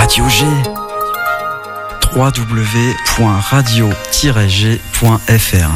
Radio G. www.radio-g.fr.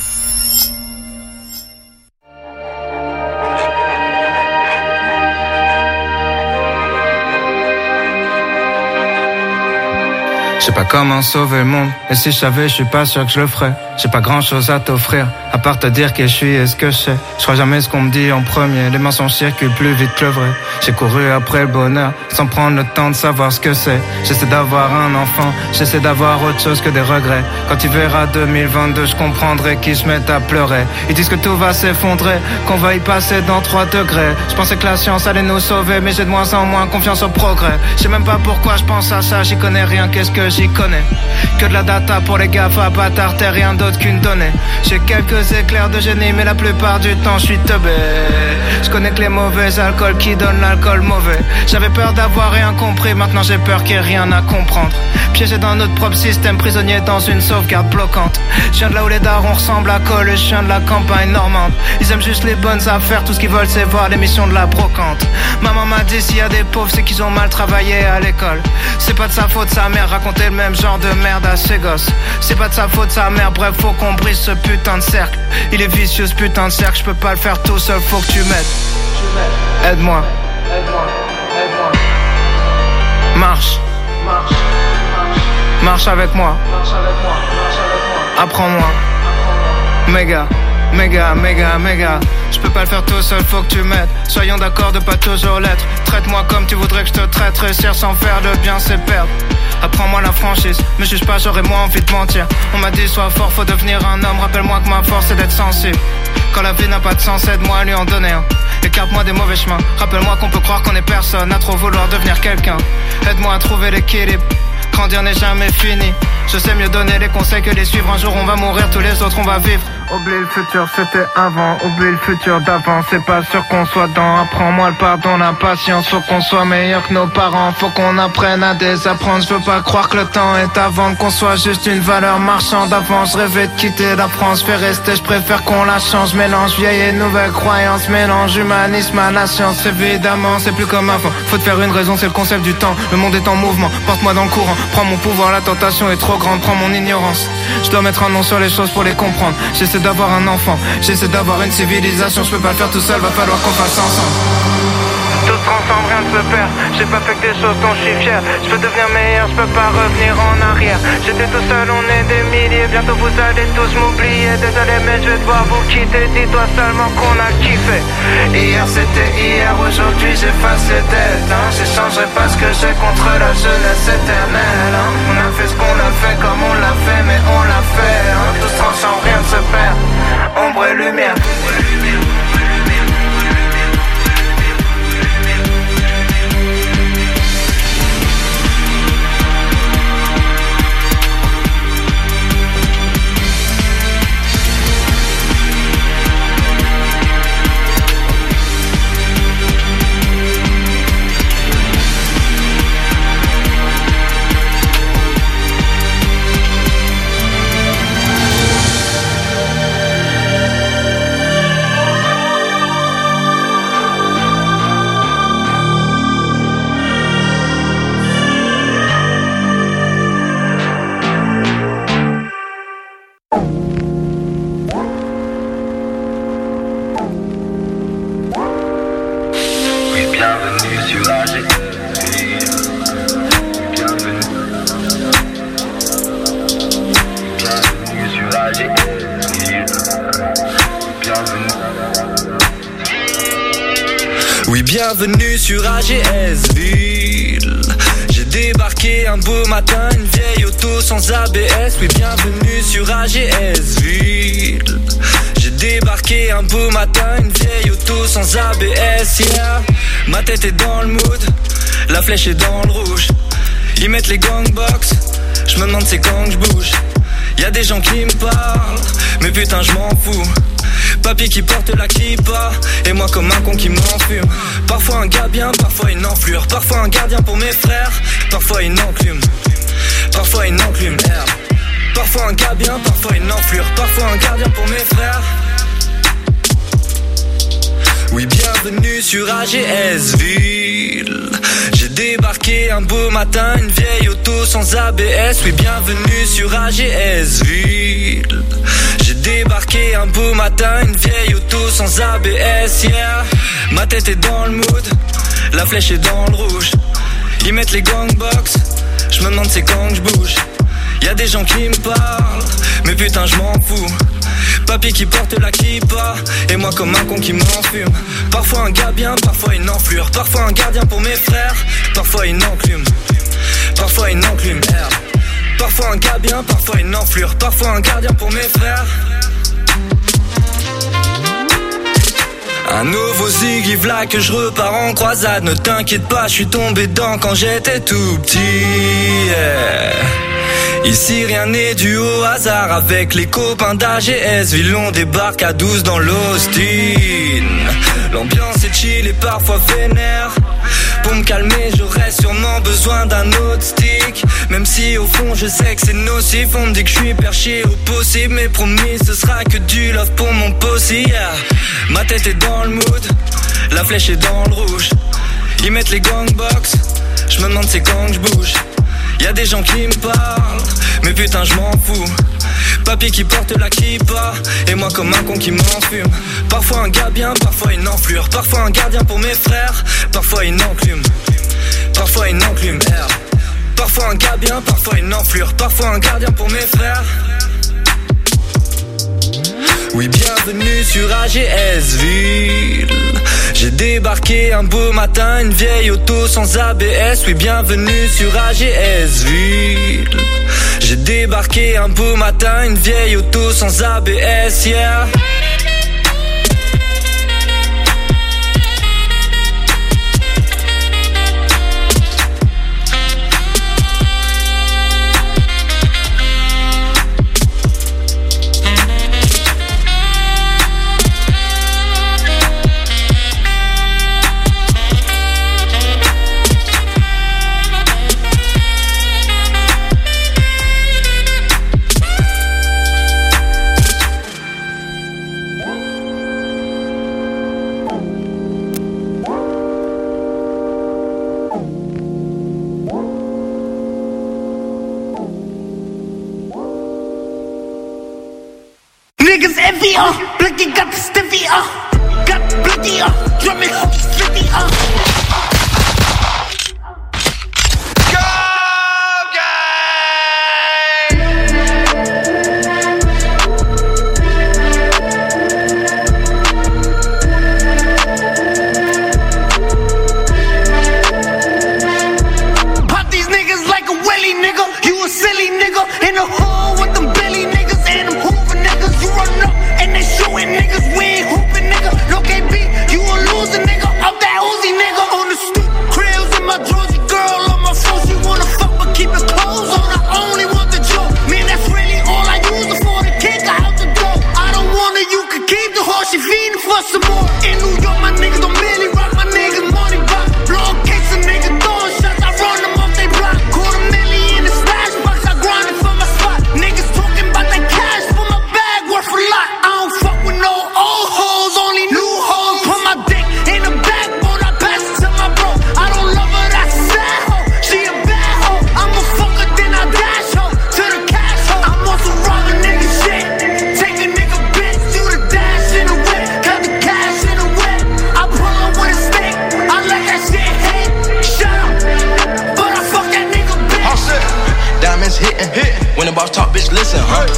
Je sais pas comment sauver le monde, et si je savais, je suis pas sûr que je le ferais. J'ai pas grand chose à t'offrir, à part te dire qui je suis et ce que je sais. Je crois jamais ce qu'on me dit en premier, les mensonges circulent plus vite que le vrai. J'ai couru après le bonheur, sans prendre le temps de savoir ce que c'est. J'essaie d'avoir un enfant, j'essaie d'avoir autre chose que des regrets. Quand tu verras 2022, je comprendrai qu'ils se mettent à pleurer. Ils disent que tout va s'effondrer, qu'on va y passer dans 3 degrés. Je pensais que la science allait nous sauver, mais j'ai de moins en moins confiance au progrès. Je sais même pas pourquoi je pense à ça, j'y connais rien, qu'est-ce que j'y connais? Que de la data pour les GAFA, bâtard, t'es rien d'autre qu'une donnée. J'ai quelques éclairs de génie, mais la plupart du temps je suis teubé. Je connais que les mauvais alcools qui donnent l'alcool mauvais. J'avais peur d'avoir rien compris, maintenant j'ai peur qu'il y ait rien à comprendre. Piégé dans notre propre système, prisonnier dans une sauvegarde bloquante. Je viens de là où les darons ressemblent à Coluche, je viens de la campagne normande. Ils aiment juste les bonnes affaires, tout ce qu'ils veulent c'est voir l'émission de la brocante. Maman m'a dit s'il y a des pauvres c'est qu'ils ont mal travaillé à l'école. C'est pas de sa faute, sa mère racontait le même genre de merde à ses gosses. C'est pas de sa faute, sa mère, bref faut qu'on brise ce putain de cercle. Il est vicieux ce putain de cercle, je peux pas le faire tout seul, faut que tu m'aides. Aide-moi. Marche. Marche avec moi. Apprends-moi. Méga. Je peux pas le faire tout seul, faut que tu m'aides. Soyons d'accord de pas toujours l'être. Traite-moi comme tu voudrais que je te traite. Réussir sans faire le bien c'est perdre. Apprends-moi la franchise, me juge pas, j'aurais moins envie de mentir. On m'a dit sois fort, faut devenir un homme. Rappelle-moi que ma force c'est d'être sensible. Quand la vie n'a pas de sens, aide-moi à lui en donner un. Écarte-moi des mauvais chemins. Rappelle-moi qu'on peut croire qu'on est personne à trop vouloir devenir quelqu'un. Aide-moi à trouver l'équilibre. Grandir n'est jamais fini. Je sais mieux donner les conseils que les suivre. Un jour on va mourir, tous les autres on va vivre. Oublie le futur, c'était avant. Oublie le futur d'avant, c'est pas sûr qu'on soit dans. Apprends-moi le pardon, la patience. Faut qu'on soit meilleur que nos parents. Faut qu'on apprenne à désapprendre. Je veux pas croire que le temps est à vendre, qu'on soit juste une valeur marchande. Avant je rêvais de quitter la France, fais rester, je préfère qu'on la change. Mélange vieille et nouvelle croyance, mélange humanisme à la science. Évidemment c'est plus comme avant, faut te faire une raison, c'est le concept du temps. Le monde est en mouvement, porte-moi dans le courant. Prends mon pouvoir, la tentation est trop grande. Prends mon ignorance, je dois mettre un nom sur les choses pour les comprendre. J'essaie d'avoir un enfant, j'essaie d'avoir une civilisation. Je peux pas le faire tout seul, va falloir qu'on fasse ensemble. Tout se transforme, rien ne se perd. J'ai pas fait que des choses dont je suis fier. Je veux devenir meilleur, je peux pas revenir en arrière. J'étais tout seul, on est des milliers. Bientôt vous allez tous m'oublier. Désolé mais je vais devoir vous quitter. Dis-toi seulement qu'on a kiffé. Hier c'était hier, aujourd'hui j'efface les dettes hein. J'échangerai pas ce que j'ai contre la jeunesse éternelle hein. On a fait ce qu'on a fait comme on l'a fait, mais on l'a fait hein. Tout se transforme, rien ne se perd. Ombre et lumière. Bienvenue sur AGS-Ville. J'ai débarqué un beau matin, une vieille auto sans ABS. Oui, bienvenue sur AGS-Ville. J'ai débarqué un beau matin, une vieille auto sans ABS. Yeah. Ma tête est dans le mood, la flèche est dans le rouge. Ils mettent les gangbox, je me demande c'est quand que je bouge. Y'a des gens qui me parlent, mais putain je m'en fous. Papy qui porte la kippa, et moi comme un con qui m'enfume. Parfois un gars bien, parfois une enflure. Parfois un gardien pour mes frères, parfois une enclume. Parfois une enclume, merde. Parfois un gars bien, parfois une enflure. Parfois un gardien pour mes frères. Oui, bienvenue sur AGS-Ville. J'ai J'ai débarqué un beau matin, une vieille auto sans ABS. Oui, bienvenue sur AGS Ville. J'ai débarqué un beau matin, une vieille auto sans ABS, yeah. Ma tête est dans le mood, la flèche est dans le rouge. Ils mettent les gangbox, je me demande c'est quand que je bouge. Y'a des gens qui me parlent, mais putain je m'en fous. Papy qui porte la kippa, et moi comme un con qui m'enfume. Parfois un gars bien, parfois une enflure. Parfois un gardien pour mes frères, parfois une enclume. Parfois une enclume, merde. Parfois un gars bien, parfois une enflure. Parfois un gardien pour mes frères. Un nouveau Ziggy v'là que je repars en croisade. Ne t'inquiète pas, je suis tombé dedans quand j'étais tout petit, yeah. Ici rien n'est dû au hasard. Avec les copains d'AGS Ville, on débarque à 12 dans l'Austin. L'ambiance est chill et parfois vénère. Pour me calmer j'aurais sûrement besoin d'un autre stick. Même si au fond je sais que c'est nocif. On me dit que je suis perché au possible, mais promis ce sera que du love pour mon possi, yeah. Ma tête est dans le mood, la flèche est dans le rouge. Ils mettent les gangbox, je me demande c'est quand que je bouge. Y'a des gens qui me parlent, mais putain je m'en fous. Papy qui porte la kippa, et moi comme un con qui m'enfume. Parfois un gars bien, parfois une enflure. Parfois un gardien pour mes frères, parfois une enclume. Parfois une enclume, merde. Parfois un gars bien, parfois une enflure. Parfois un gardien pour mes frères. Oui, bienvenue sur AGS Ville. J'ai débarqué un beau matin, une vieille auto sans ABS. Oui, bienvenue sur AGS Ville. J'ai débarqué un beau matin, une vieille auto sans ABS, yeah. Stiffy, Blicky got the stiffy, got the blicky, drumming, flippy, Pop these niggas like a welly nigga, you a silly nigga, in the hole with them Billy niggas and them Hoover niggas, you run up and they shooting niggas, we ain't hooping nigga, no KB, you a loser nigga, out that Uzi nigga, on the stoop, cribs with my Georgie girl on my phone, she wanna fuck but keep it clothes on, I only want the joke, man that's really all I use her for, the kick her out the door, I don't want her, you can keep the horse, she feeding for some more, in New York my niggas don't really rock, my niggas money rock, blow a case of niggas throwing shots, I run them off they block, quarter million in the stash box, I grinded for my spot, niggas talking about that cash for my bag worth a lot, I don't fuck with no old hoes, only new hoes, put my dick in the backbone, I pass it to my bro, I don't love her, that's a sad hoe, she a bad hoe, I'ma fuck her then I dash hoe, to the cash hoe, I'm on some robbing nigga shit, take a nigga bitch, do the dash in the whip, cut the cash in the whip, I pull up with a stick, I let that shit hit, shut up, but I fuck that nigga bitch. All set. Diamonds hitting, when the boss talk, bitch, listen,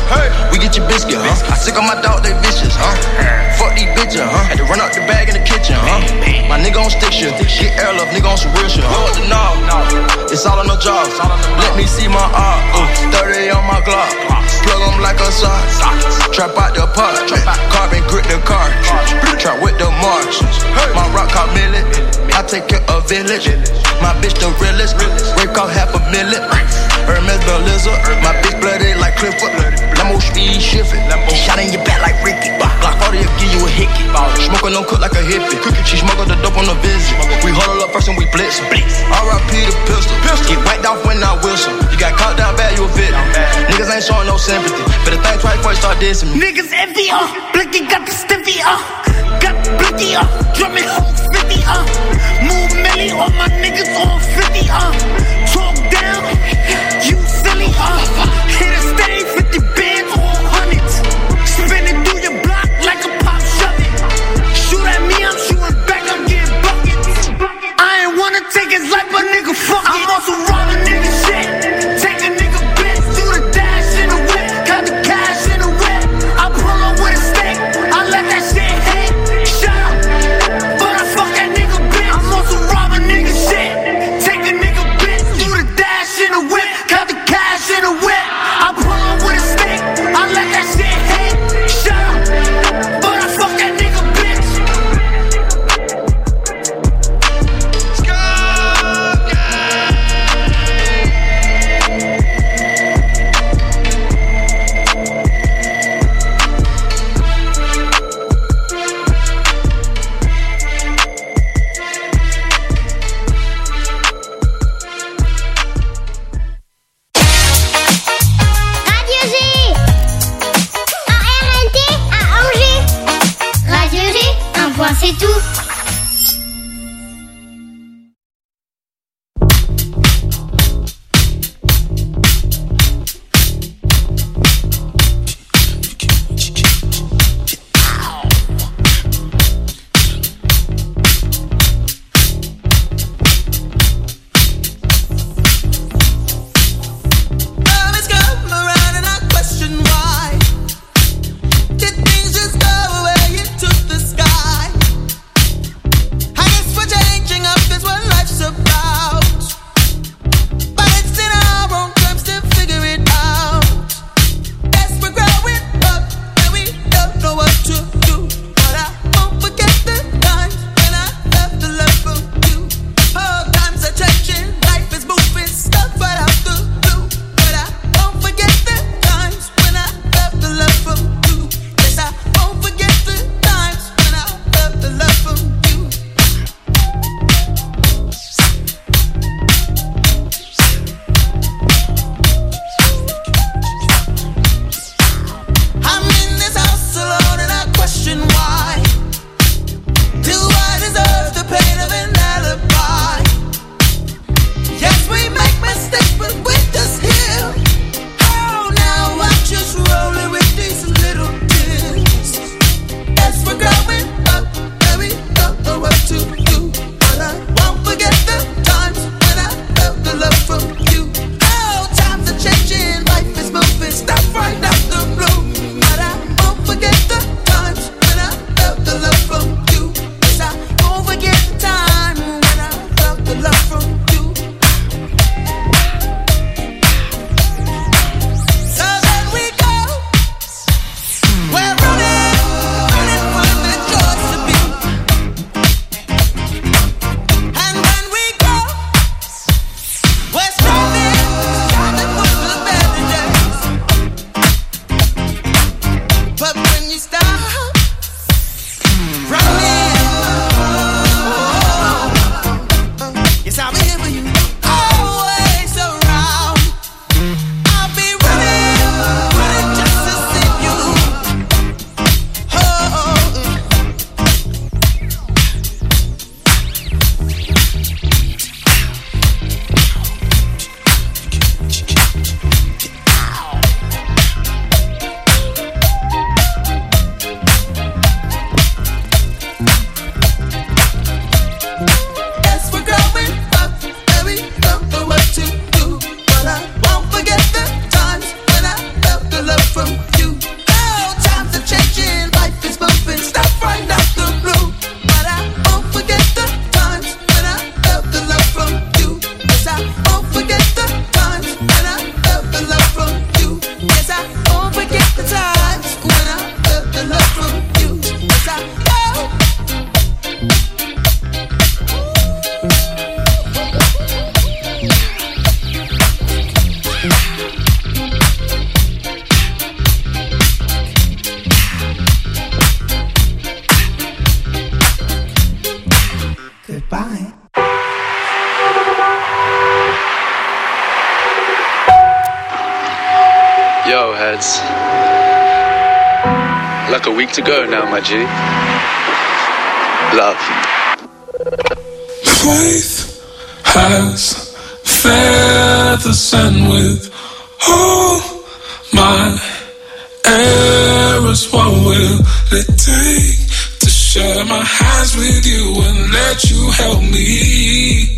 we get your biscuit, I sick on my dog, they vicious, fuck these bitches, had to run out the bag in the kitchen, my nigga on stick shit, get air love, nigga on some real shit, hold the knob, it's all on the job, let me see my art, 30 on my Glock, plug them like a sock, trap out the pot, carbon grip the car, trap with the Martians, my rock called Millet, I take care of village, my bitch the realest, break off $500,000, Hermes Beliza, my bitch blooded like Clifford, Lambo speed shifting, shot in your back like Ricky, Glock 40 will give you a hickey, smoking don't cook like a hippie, she smuggled the dope on the visit, we huddle up first and we blitz, R.I.P. the pistol, get whacked off when I whistle, you got caught down bad, you a victim, niggas ain't showing no sympathy, better think twice before you start dissing me. Niggas envy, Blicky got the stiffy, got the blicky, drumming home 50, move Millie, all my niggas on 50. silly, talk down, you silly, hit a stain, 50 bands, all hundreds, spinning through your block like a pop shove it, shoot at me, I'm shooting back, I'm getting buckets, I ain't wanna take his life, but nigga, fuck it, I'm also robbing nigga shit, take a nigga bitch, do the dash in the whip, got the cash in the whip, I pull up with a stick, I let that shit hit, shut up, but I fuck that nigga bitch, I'm also robbing nigga shit, take a nigga bitch, do the dash in the whip, got the cash in the whip, I pull up with a stick, I let that shit hit, shut up, but I fuck that nigga bitch. Radio G en RNT à Angers. Radio G, un point c'est tout. Always come around and I question why. Did things just go away into the sky? I guess we're changing up, is what life's about. But it's in our own terms to figure it out. Yes, we're growing up and we don't know what to do. But I won't forget the times when I felt the love from you. Oh, times are changing, life is moving, stuff right out the blue. But I won't forget the times when I felt the love from you. Yes, I won't forget the times when I felt the love from you. I'm in this house alone and I question why. Do I deserve the pain of an alibi? Yes, we make mistakes, but we just heal. Oh, now I'm just rolling with these little tears. Yes, we're growing up and we don't know what to do. But I won't forget the times when I felt the love from you. Oh, times are changing, life is moving, stuff right out the blue. But I won't forget the times when I felt the love from you. Yes, I won't forget the time when I felt the love from you. So then we go. We're running for the choice to be. And when we go, we're striving for the better days. But when you stop running, yes, I'll be here for you, always around. I'll be running just to see you. Yes, we're growing up and we don't know what to do. But I won't forget the times when I felt the love from you. Oh, times are changing, life is moving, stuff right out the blue. But I won't forget the times when I felt the love from you. Yes, I won't forget the times when I felt the love from you. Yes, I won't forget the times when I felt the love from you. Yes, I won't. Goodbye. Yo, heads. Like a week to go now, my G. Love. Faith has feathers and with all my errors. What will it take to share my hands with you and let you help me?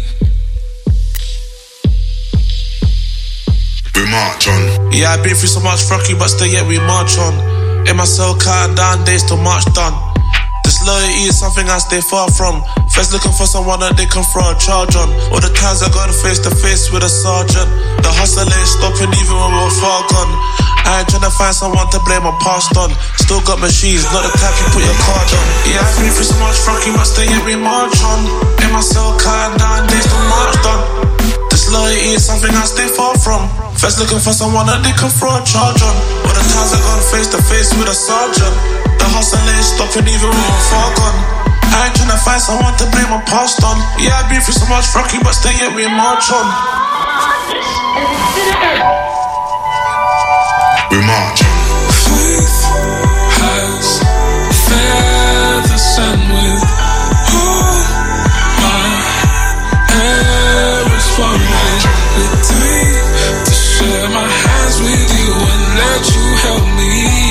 We march on. Yeah, I've been through so much fuck you, but still yet we march on. In my cell, counting down days till March done. Disloyalty is something I stay far from. First looking for someone that they can throw a charge on. All the times I got face to face with a sergeant. The hustle ain't stopping even when we're far gone. I ain't tryna find someone to blame my past on. Still got machines, not the type you put your card on. Yeah, I've been through so much fucking, but still yet we march on. In my cell, counting down days till March done. Disloyalty is something I stay far from. First looking for someone that they can throw a charge on. All the times I gone face to face with a sergeant. The hustle ain't stopping even when we're far gone. I ain't tryna find someone to blame my past on. Yeah, I've been through so much fucking, but still yet we march on. We march on. Faith has feathers and with all my errors. What will it take to share my hands with you and let you help me?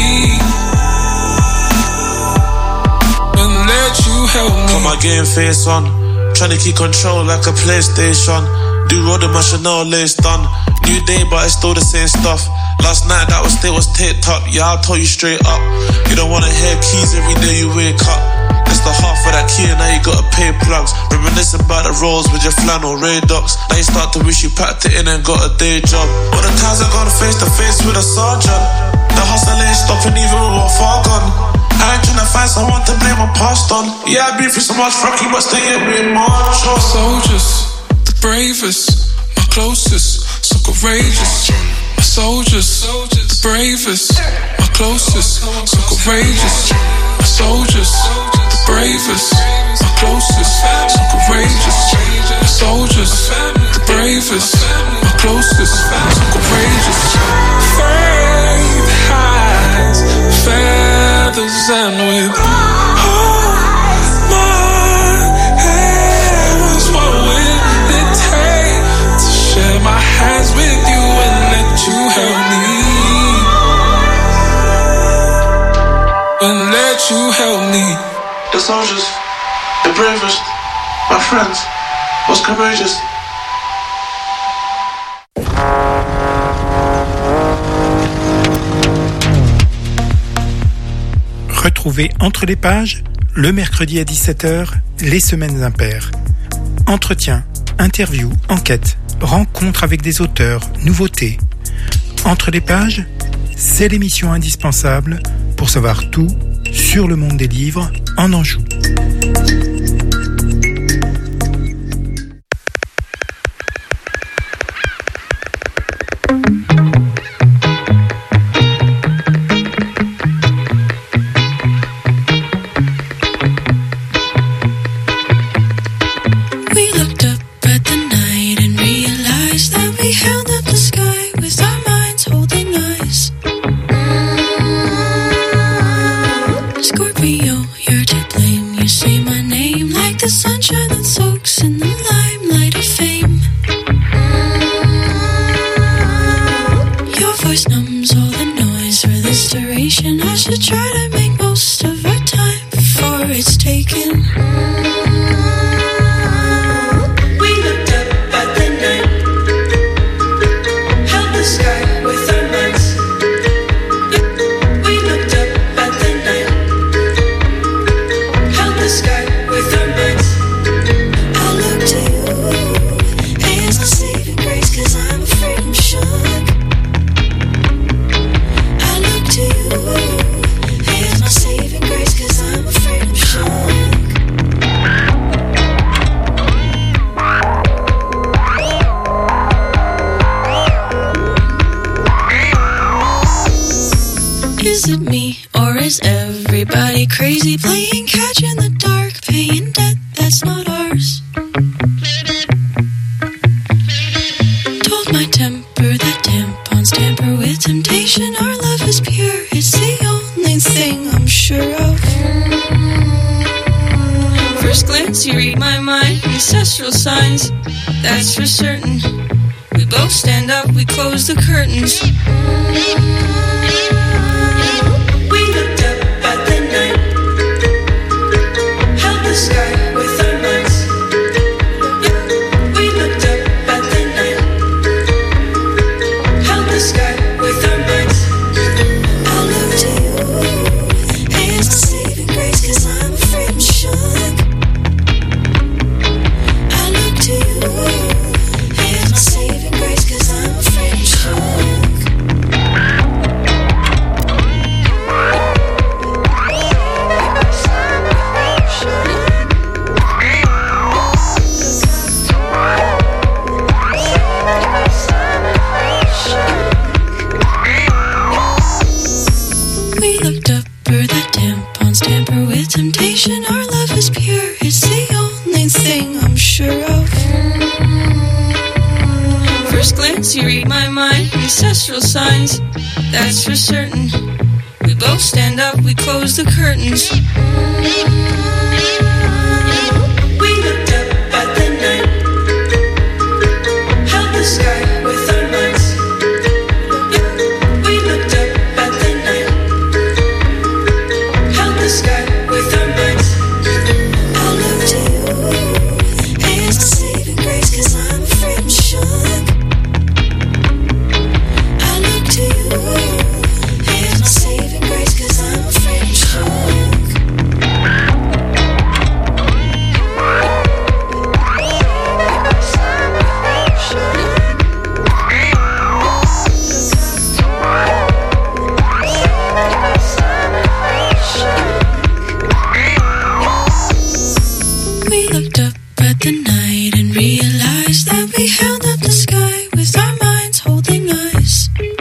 And let you help me. Put my game face on, tryna keep control like a PlayStation. Do road in my Chanel lace done. New day but it's still the same stuff. Last night that was taped up. Yeah, I'll tell you straight up. You don't wanna hear keys every day you wake up. It's the half of that key and now you gotta pay plugs. Reminiscing about the rolls with your flannel Radox. Now you start to wish you packed it in and got a day job. All the times I gone face to face with a sergeant. The hustle ain't stopping even when we're far gone. I ain't tryna find someone to blame my past on. Yeah, I've been through so much fucking, but still yet we march on. Soldiers, the bravest, my closest, so courageous. My soldiers, the bravest, my closest, so courageous. My soldiers, the bravest, my closest, so courageous. My soldiers, the bravest, my closest, so courageous. Faith has feathers and with all my errors. What will it take to share my hands with you and let you help me? And let you help me. The soldiers, the bravest, my friends, most courageous. Retrouvez Entre les pages, le mercredi à 17h, les semaines impaires. Entretiens, interviews, enquêtes, rencontres avec des auteurs, nouveautés. Entre les pages, c'est l'émission indispensable pour savoir tout sur le monde des livres en Anjou. Is it me, or is everybody crazy? Playing catch in the dark, paying debt that's not ours. Told my temper that tampons tamper with temptation. Our love is pure, it's the only thing I'm sure of. First glance, you read my mind, ancestral signs, that's for certain. We both stand up, we close the curtains. We looked up at the night, held the sky with our minds. We looked up at the night, held the sky with our minds. I look to you, hands to saving grace, 'cause I'm afraid I'm shook. I look to you, hands to saving grace, 'cause I'm afraid I'm shook. We looked up, where the tampons tamper with temptation. Our love is pure, it's the only thing I'm sure of. First glance, you read my mind, ancestral signs, that's for certain. We both stand up, we close the curtains. We looked up at the night, held the sky with our minds. We looked up at the night, held the sky with our minds. I look to you, hands to saving grace, 'cause I'm afraid I'm shook. I look to you, hands to saving grace, 'cause I'm afraid I'm shook. We looked up at the night and realized that we held up the sky with our minds holding eyes.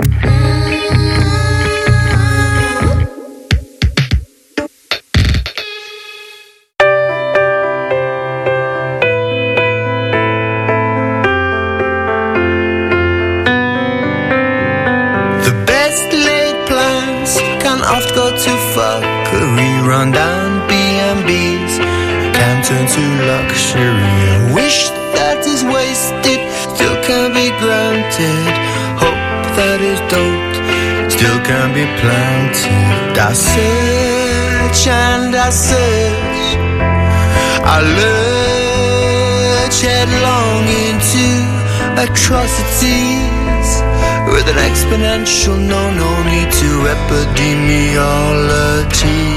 The best laid plans can oft go too far. Career run down B&Bs can turn to luxury. A wish that is wasted still can be granted. Hope that is doped still can be planted. I search and I search, I lurch headlong into atrocities with an exponential no need to epidemiology.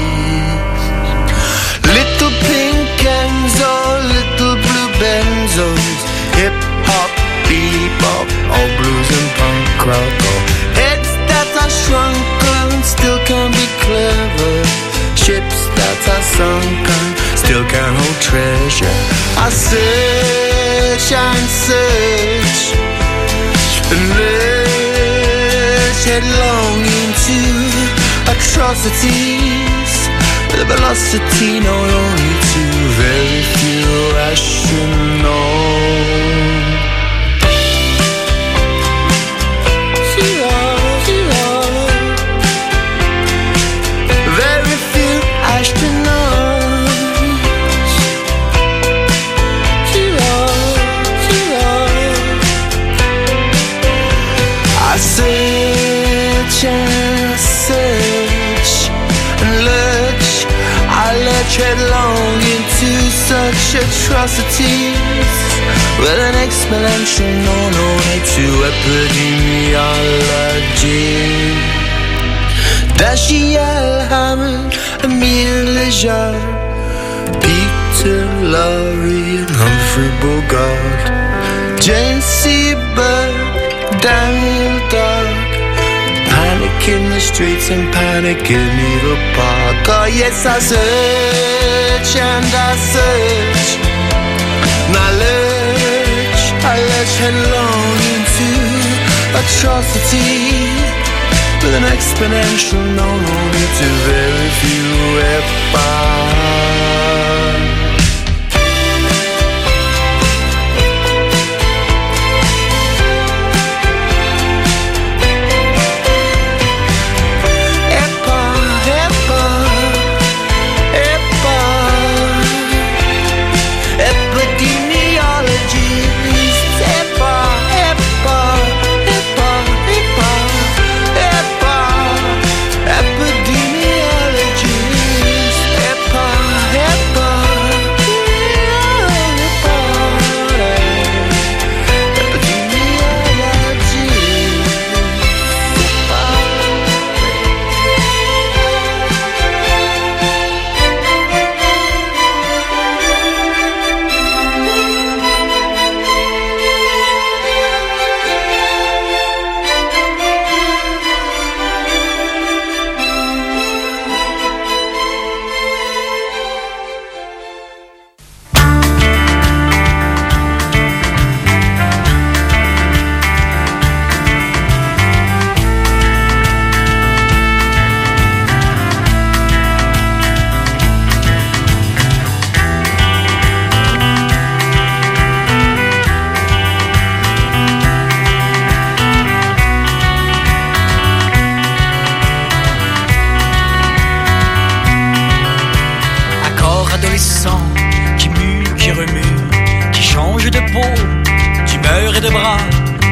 Little pink Enzo, little blue benzos, hip hop, bebop, all blues and punk rock, all heads that are shrunken still can be clever. Ships that are sunken still can hold treasure. I search and search and lurch headlong into atrocities with a velocity known only to very few astronauts. Very few astronauts. I search and search and lurch, I lurch headlong into such atrocities with an exponential known only to epidemiology. Dashiell Hammond, Emile Lejar, Peter Lorre and Humphrey Bogart, Jane Seberg, Daniel Dark, panic in the streets and panic in Needle Park. Oh yes, I search and I search, and I lurch headlong into atrocity with an exponential known only to very few epochs. Epidemiology, epa, epa.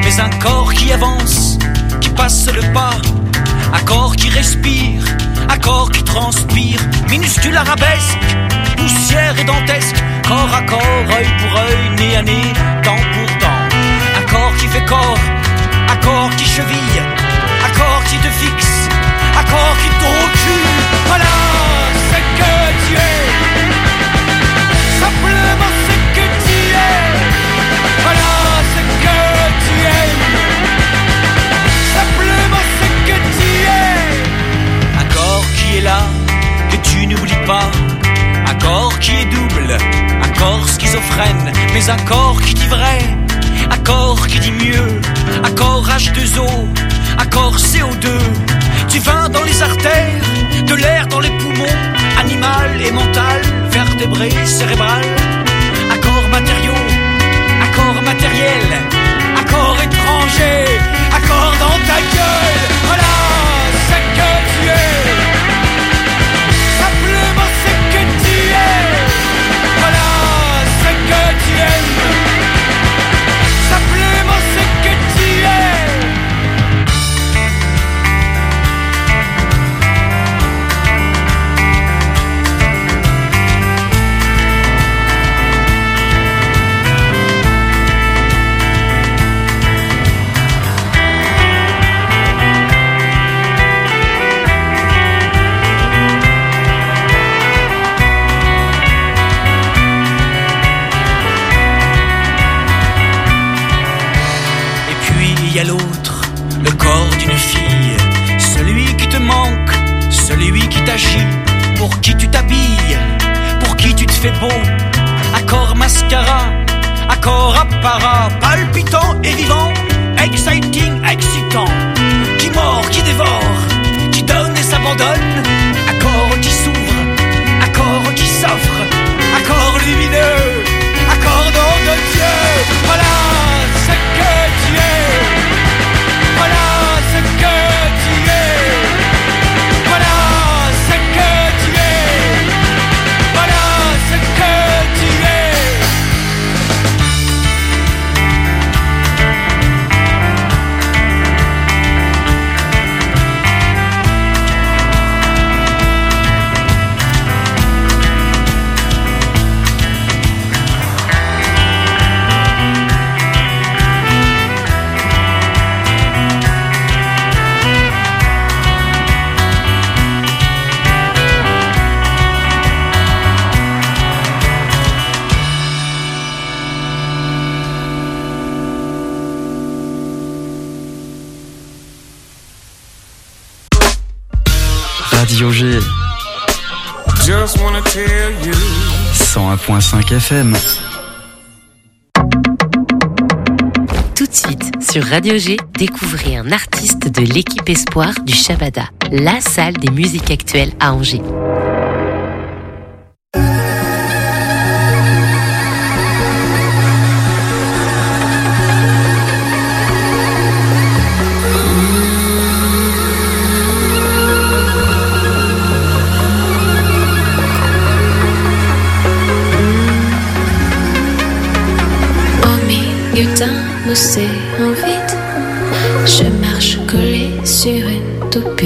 mais un corps qui avance, qui passe le pas, un corps qui respire, un corps qui transpire, minuscule arabesque, poussière et dantesque, corps à corps, œil pour œil, nez à nez, dent pour dent. Un corps qui fait corps, un corps qui cheville, un corps qui te fixe, un corps qui te recule. Voilà ce que tu es, simplement ce que tu es. Voilà ce que tu es, simplement ce que tu es. Un corps qui est là, que tu n'oublies pas. Un corps qui est double, un corps schizophrène, mais un corps qui dit vrai, un corps qui dit mieux, un corps H2O, un corps CO2, du vin dans les artères, de l'air dans les poumons, animal et mental, vertébré, cérébral, un corps matériau, un corps matériel, un corps étranger, un corps dans ta gueule. Voilà ce que tu es, simplement ce que tu es. Voilà ce que tu aimes, simplement ce que tu es. Il y a l'autre, le corps d'une fille, celui qui te manque, celui qui t'agit, pour qui tu t'habilles, pour qui tu te fais beau. Un corps mascara, un corps apparat, palpitant et vivant, exciting, excitant, qui mord, qui dévore, qui donne et s'abandonne. Un corps qui s'ouvre, un corps qui s'offre, un corps lumineux, un corps don de Dieu. Voilà ce que tu es. Voilà ce que tu es, voilà ce que tu es, voilà ce que tu es. Radio G 101.5 FM. Tout de suite, sur Radio G, découvrez un artiste de l'équipe Espoir du Shabada, la salle des musiques actuelles à Angers. Moussé en vide, je marche collé sur une toupie.